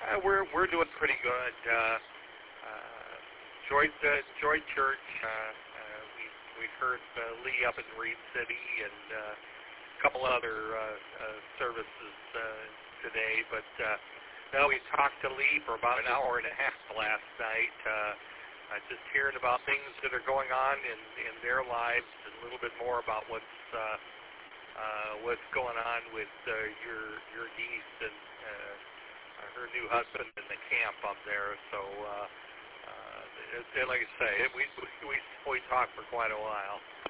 We're doing pretty good. Enjoyed church. We heard Lee up in Reed City and a couple other services today. But no, we talked to Lee for about an hour and a half last night. Just hearing about things that are going on in their lives and a little bit more about what's going on with your niece and her new husband in the camp up there. So, like I say, we talked for quite a while.